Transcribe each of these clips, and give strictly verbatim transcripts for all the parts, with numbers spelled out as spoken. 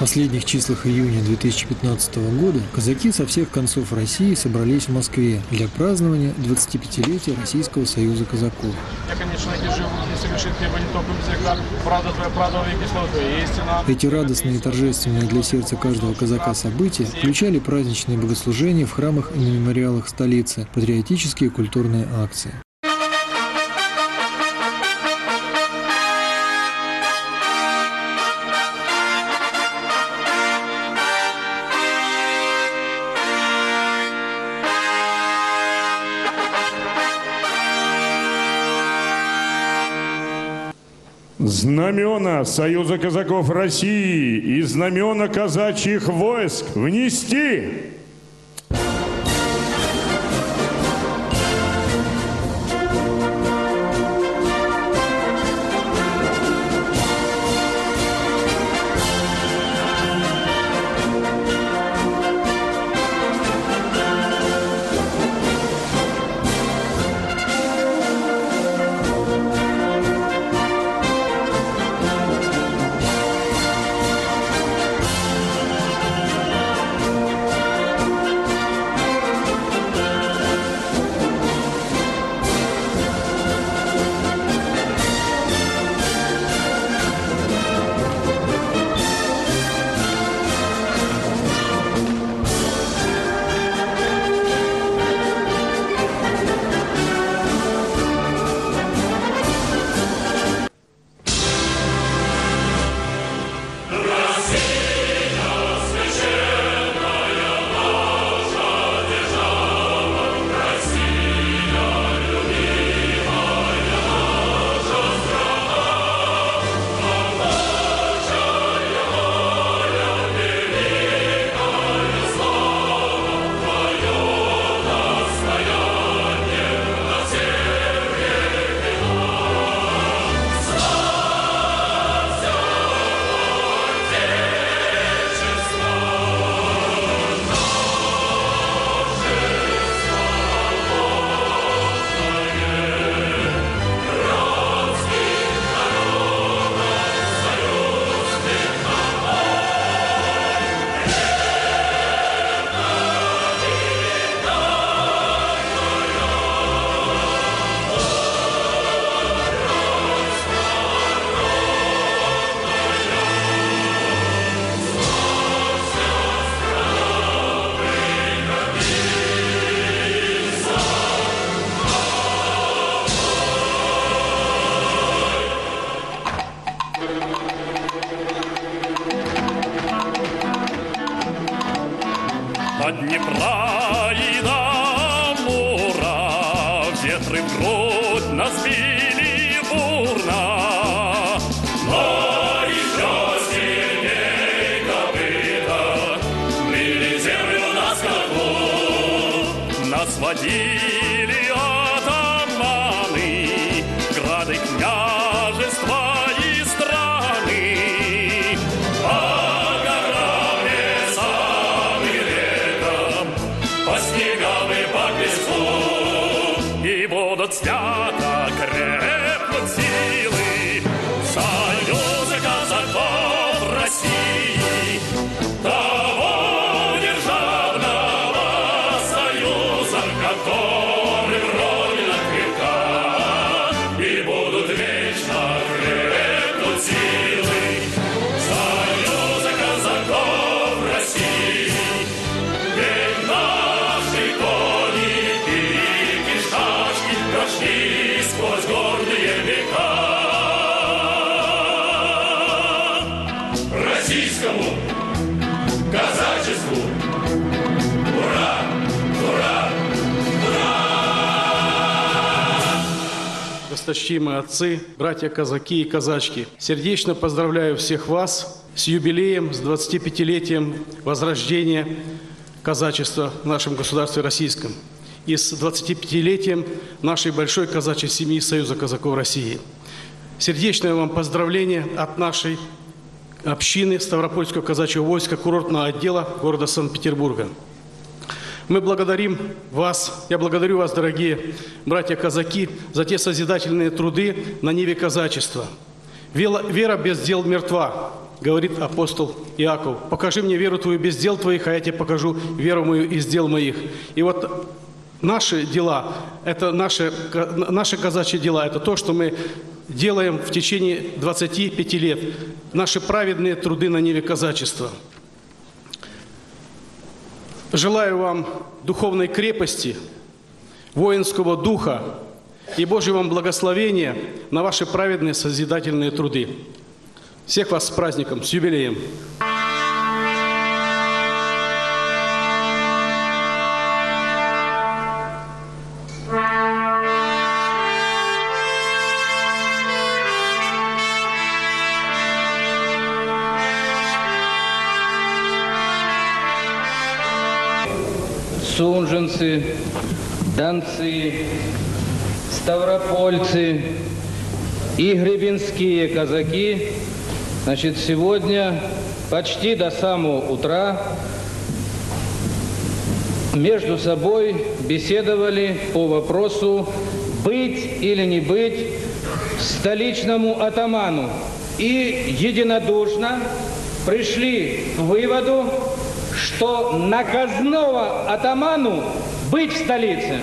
последних числах июня две тысячи пятнадцатого года казаки со всех концов России собрались в Москве для празднования двадцатипятилетия Российского союза казаков. Я, конечно, живу, не совершит хлеба не только без греха, правда твоя, правда веки, слово твое, истина. Эти радостные и торжественные для сердца каждого казака события включали праздничные богослужения в храмах и на мемориалах столицы, патриотические и культурные акции. Знамена Союза казаков России и знамена казачьих войск внести! От Днепра и до Амура ветры в грудь нас били бурно, но еще сильней копыта били землю на скаку. Нас водили атаманы, грады княжества и страны. Будут свято крепнут силы Союза казаков России, того державного союза, который Родина крепка, и будут вечно крепнут силы Союза казаков России. Ведь наши кони прошли сквозь горные века. Российскому казачеству ура, ура, ура! Досточтимые отцы, братья казаки и казачки, сердечно поздравляю всех вас с юбилеем, с двадцатипятилетием возрождения казачества в нашем государстве российском и с двадцатипятилетием нашей большой казачьей семьи Союза казаков России. Сердечное вам поздравление от нашей общины Ставропольского казачьего войска курортного отдела города Санкт-Петербурга. Мы благодарим вас, я благодарю вас, дорогие братья-казаки, за те созидательные труды на ниве казачества. Вера без дел мертва. говорит апостол Иаков: «Покажи мне веру твою без дел твоих, а я тебе покажу веру мою из дел моих». И вот наши дела, это наши, наши казачьи дела, это то, что мы делаем в течение двадцати пяти лет. Наши праведные труды на ниве казачества. Желаю вам духовной крепости, воинского духа и Божьего вам благословения на ваши праведные созидательные труды. Всех вас с праздником, с юбилеем! Сунженцы, донцы, ставропольцы и гребенские казаки, значит, сегодня почти до самого утра между собой беседовали по вопросу, быть или не быть столичному атаману. И единодушно пришли к выводу, что наказного атаману быть в столице.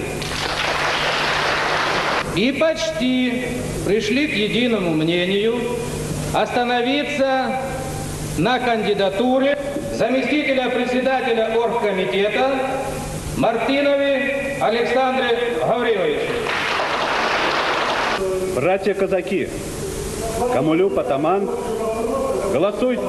И почти пришли к единому мнению остановиться на кандидатуре заместителя председателя оргкомитета Мартынове Александре Гавриловиче. Братья казаки, кому люб атаман, голосуйте.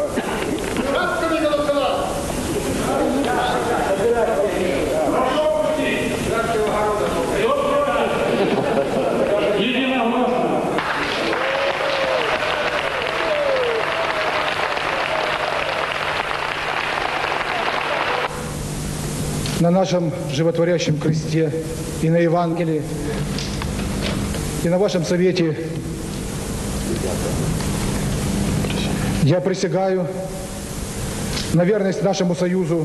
На нашем животворящем кресте и на Евангелии, и на вашем совете я присягаю на верность нашему союзу,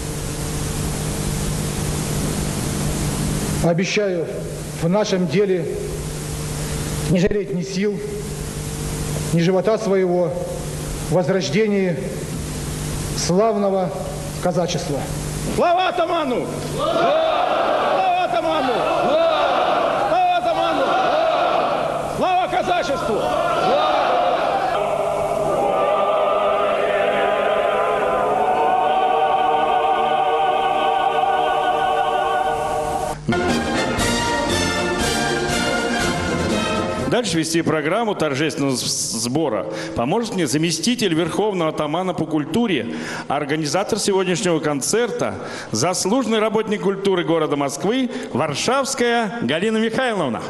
обещаю в нашем деле не жалеть ни сил, ни живота своего в возрождении славного казачества. Слава атаману! Слава атаману! Слава атаману! Слава казачеству! Дальше вести программу торжественного сбора поможет мне заместитель Верховного атамана по культуре, организатор сегодняшнего концерта, заслуженный работник культуры города Москвы Варшавская Галина Михайловна.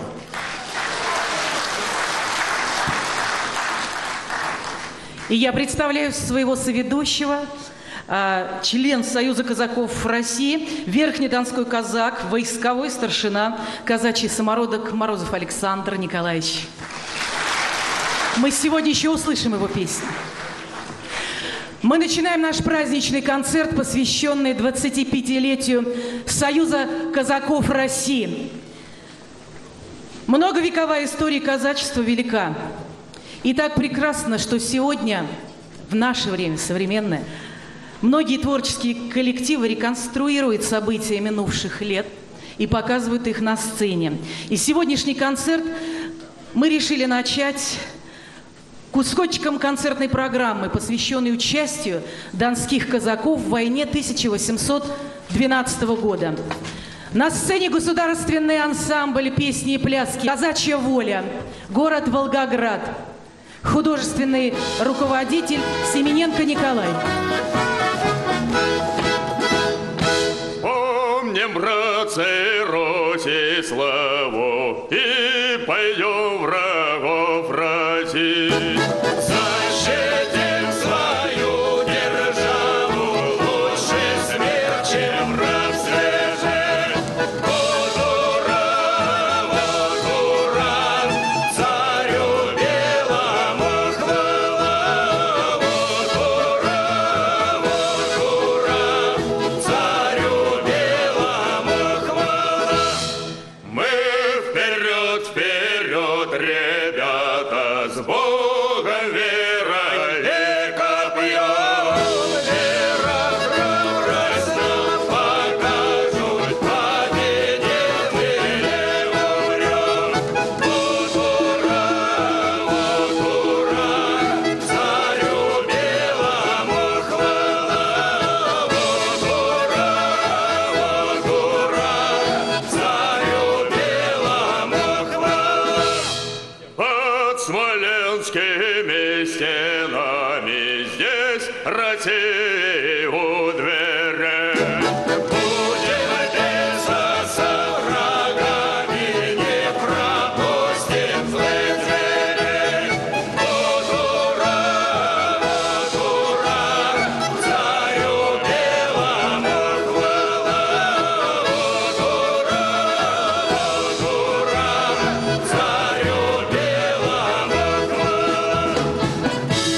И я представляю своего соведущего, член Союза казаков России, верхнедонской казак, войсковой старшина, казачий самородок Морозов Александр Николаевич. Мы сегодня еще услышим его песню. Мы начинаем наш праздничный концерт, посвященный двадцатипятилетию Союза казаков России. Многовековая история казачества велика. И так прекрасно, что сегодня, в наше время, современное, многие творческие коллективы реконструируют события минувших лет и показывают их на сцене. И сегодняшний концерт мы решили начать кусочком концертной программы, посвященной участию донских казаков в войне тысяча восемьсот двенадцатого года. На сцене государственный ансамбль песни и пляски «Казачья воля», город Волгоград, художественный руководитель Семененко Николай. Помним, братцы, Ростиславу, и пойдем врагов разить. Защитим свою державу, лучше смерть, чем рабство. Вот ура, вот ура, царю белому хвала. Вот ура, вот ура, царю белому хвала. Мы вперед, вперед, ребята, с Богом вера, России у дверей. Будем биться со врагами, не пропустим злых зверей. Вот ура, вот ура, царю белому хвала. Вот ура, вот ура, царю белому хвала.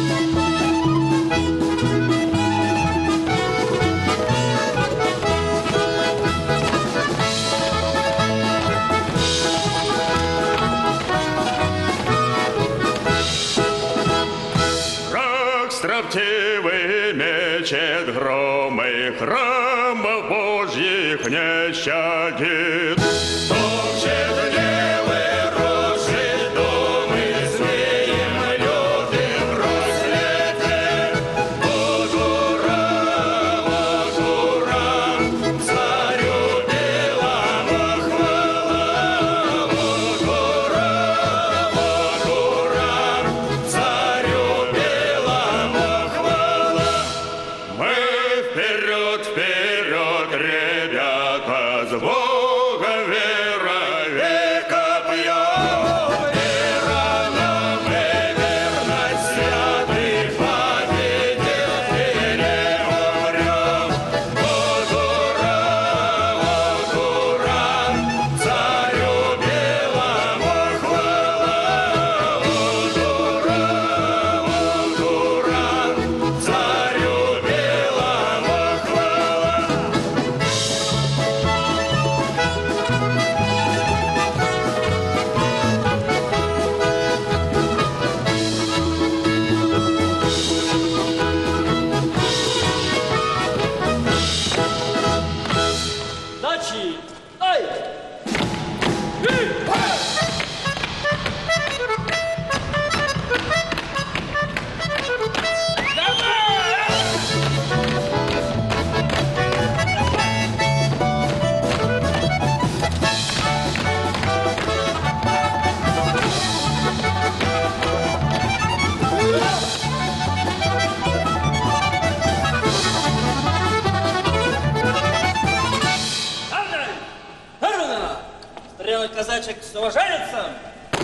Враг строптивый мечет громы, храмов Божьих не щадит. Топчет гневы, рушит домы, змеем лютым разлетит. Вот ура, вот ура, царю белому хвала. Вот ура, вот ура, царю белому хвала. Мы вперед, вперед, ребята, с Богом вера века пьем. Вера нам и верность святый победил, и не умрем. Вот ура, вот ура, царю белому хвала. Вот ура, вот ура, царю белому хвала. Дачи! Ай! Стрелок казачек с уважается!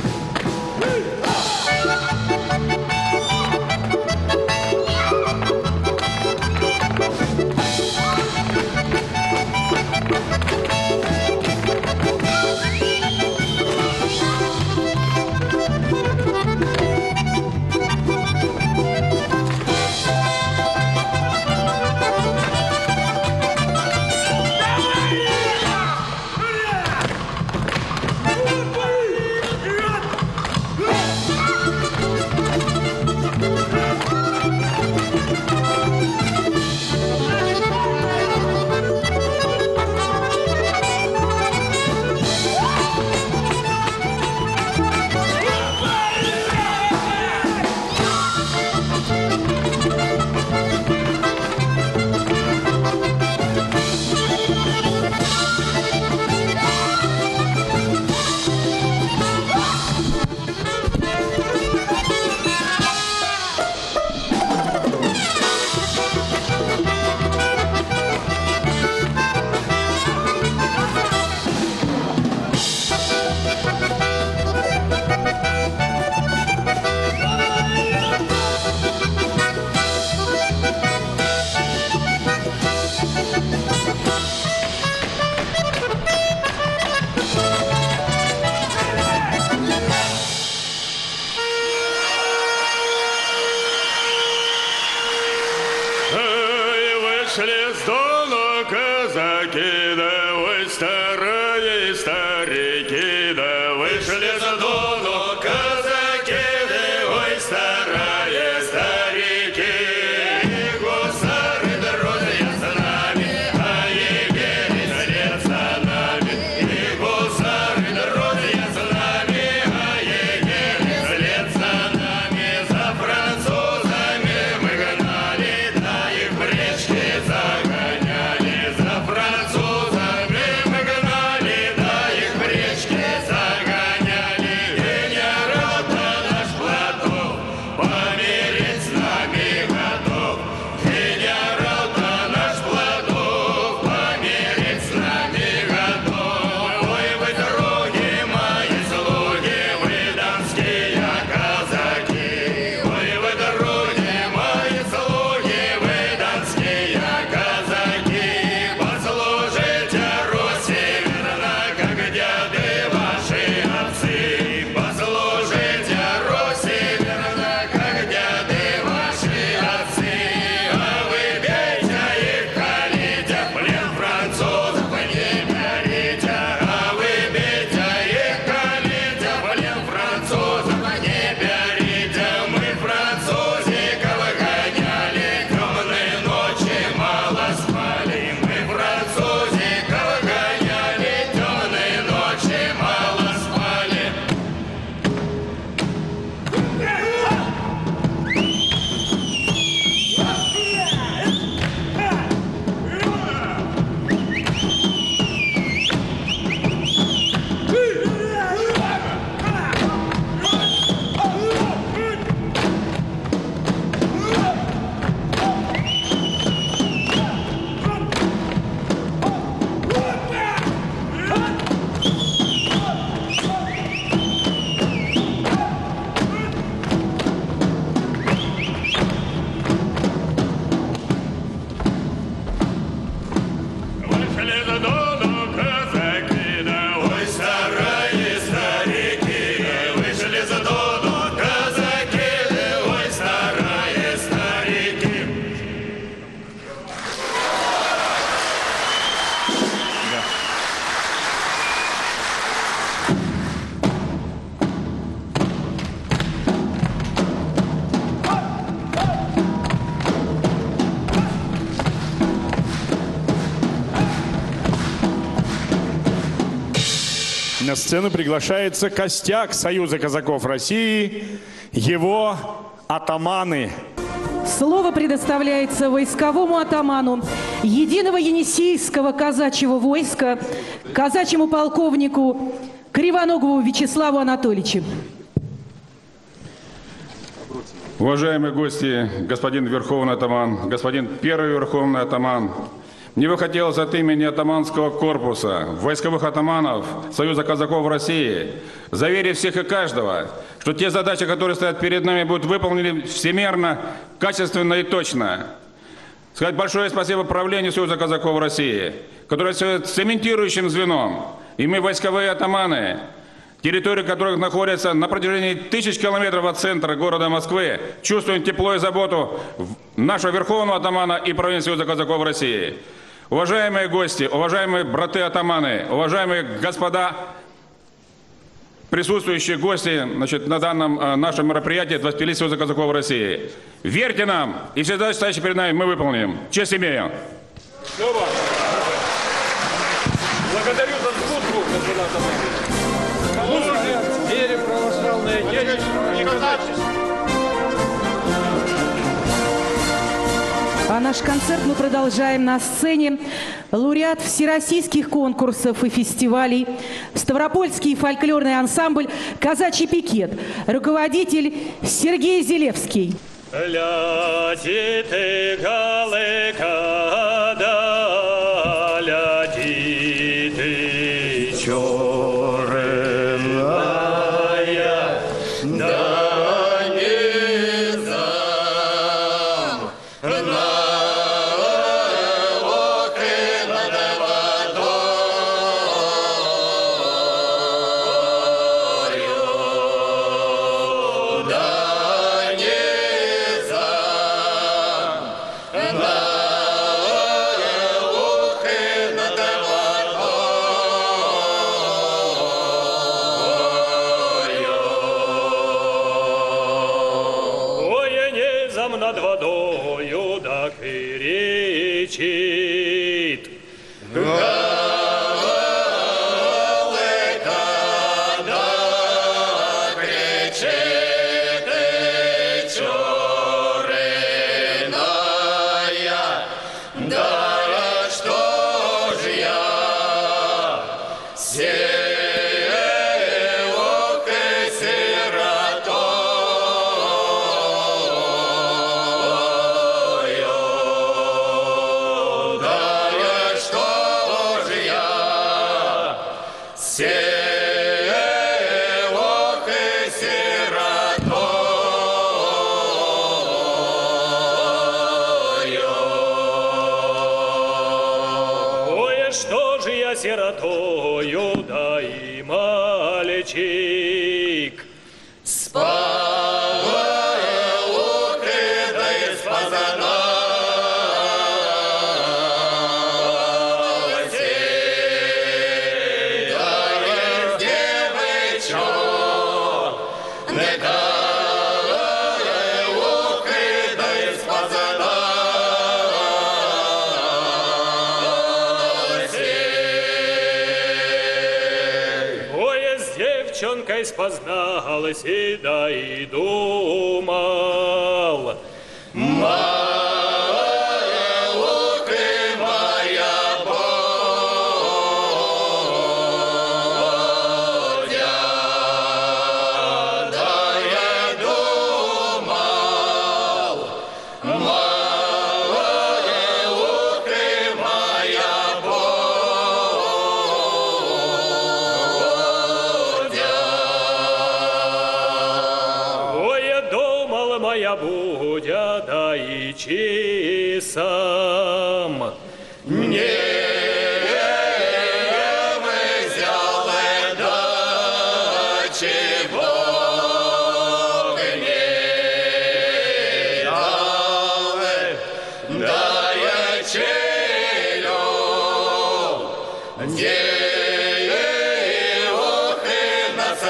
Вышли с дону казаки, да вы старые старики, да вышли с дону казаки, да вы старые старики. И гусары, друзья, с нами, а егерь след за нами. И гусары, друзья, с нами, а егерь след за нами. За французами мы гнали, да их в речке загоняли. За французами мы гнали, да их в речке На сцену приглашается костяк Союза казаков России, его атаманы. Слово предоставляется войсковому атаману Единого Енисейского казачьего войска, казачьему полковнику Кривоногову Вячеславу Анатольевичу. Уважаемые гости, господин Верховный атаман, господин Первый Верховный атаман, мне бы хотелось от имени атаманского корпуса, войсковых атаманов Союза казаков России заверить всех и каждого, что те задачи, которые стоят перед нами, будут выполнены всемерно, качественно и точно. Сказать большое спасибо правлению Союза казаков России, которое является цементирующим звеном. И мы, войсковые атаманы, территории которых находятся на протяжении тысяч километров от центра города Москвы, чувствуем тепло и заботу нашего Верховного атамана и правления Союза казаков России. Уважаемые гости, уважаемые браты-атаманы, уважаемые господа, присутствующие гости, значит, на данном э, нашем мероприятии двадцать пятилетия Союза казаков России. Верьте нам, и все задачи, стоящие перед нами, мы выполним. Честь имею. Благодарю за службу, господа атаманы. Верим православное отечество и казачество. А наш концерт мы продолжаем на сцене. Лауреат всероссийских конкурсов и фестивалей, Ставропольский фольклорный ансамбль «Казачий пикет», руководитель Сергей Зелевский. Ляди ты, галыка, да, ляди ты, черная, да не зам, на окры над водою, да не над водою да кричит. Галыка да кричит, и черная, да что ж я сею к сиротою, да что ж я сею к сиротою. Ой, что же я сиротою, да и мальчик спал луки, да и спозанался, да из девочонка луки, да и спозанался. Ой, с девчонкой спознался, да и думал: моя луки, моя Бодя, да я думал, моя луки, моя Бодя. Ой, я думал, моя Будя, да и часом не взял, да чего не дал, да я челю девок и нас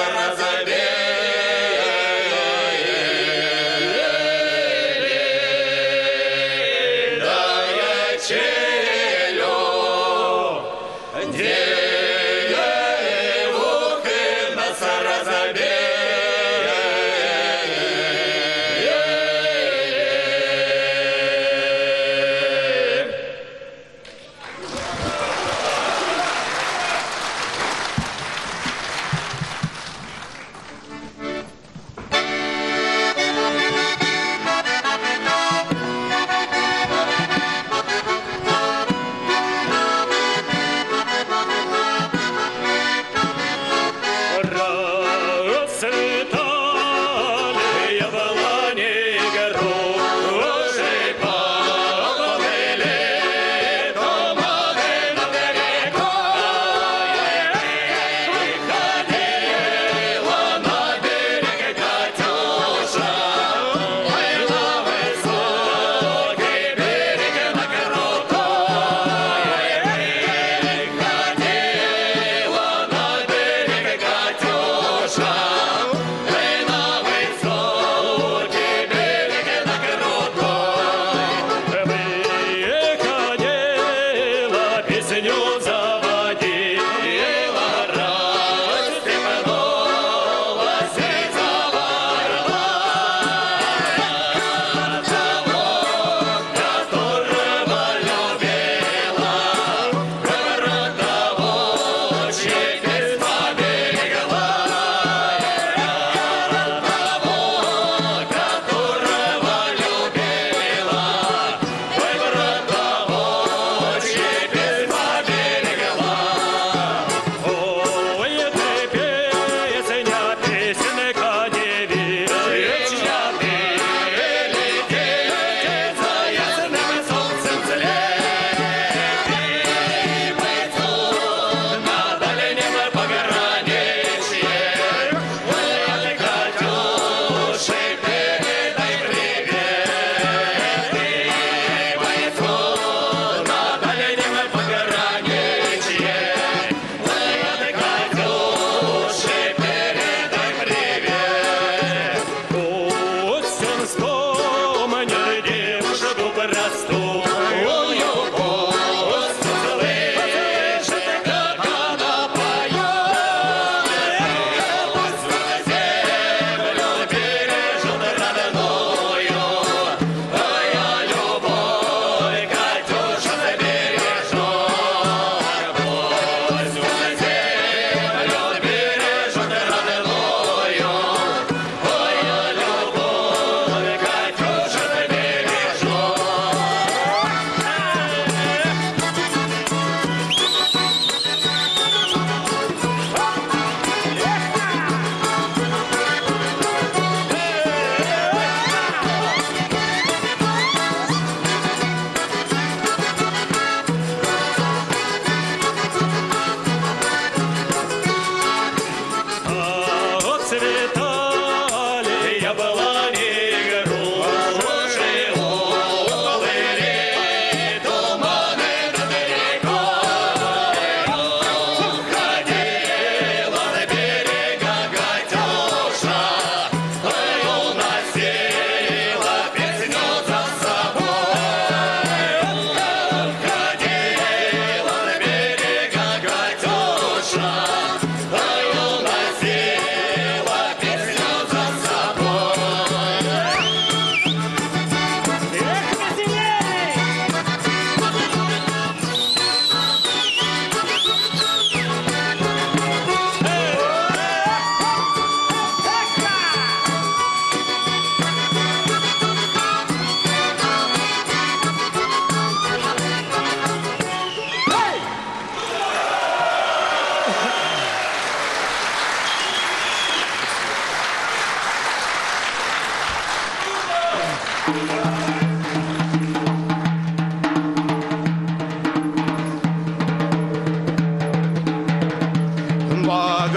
разобей, да я челю девок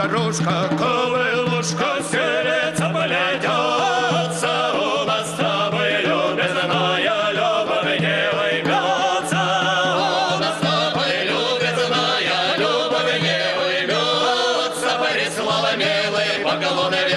дорожка, колылушка, селится, плетется, у нас с тобой любезная любовь не уймется. У нас с тобой любезная любовь не уймется, Борислава, милый, поголовный